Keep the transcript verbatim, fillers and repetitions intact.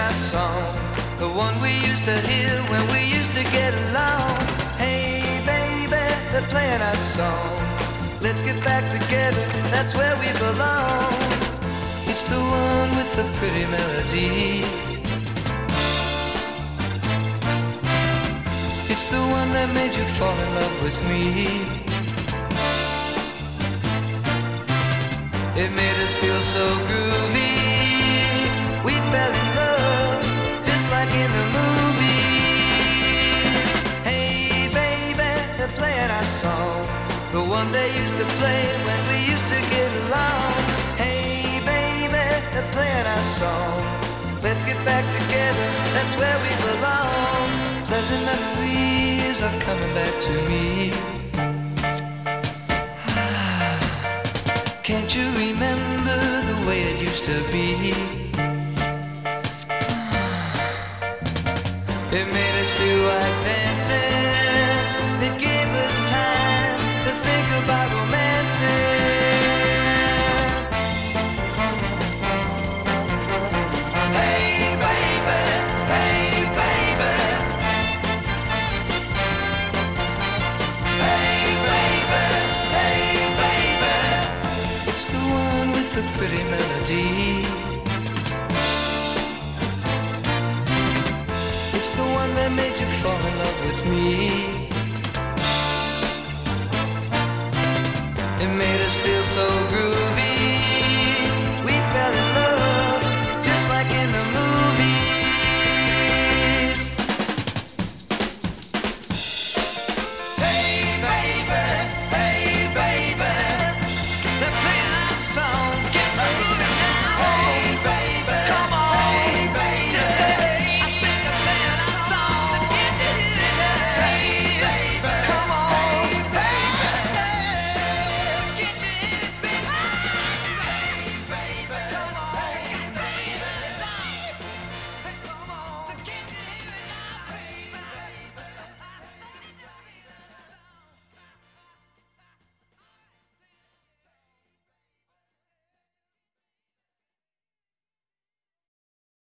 our song, the one we used to hear when we used to get along. Hey baby, they're playing our song. Let's get back together, that's where we belong. It's the one with the pretty melody. It's the one that made you fall in love with me. It made us feel so groovy. We fell in love, just like in the movies. Hey baby, they're playing our song, the one they used to play when we used to get along. Hey baby, they're playing our song. Let's get back together, that's where we belong. Pleasant memories are coming back to me. Can't you remember the way it used to be? It made us feel like dancing. It gave us time to think about romancing. Hey baby, hey baby. Hey baby, hey baby. It's the one with the pretty melody. It's the one that made you fall in love with me. It made us feel so groovy.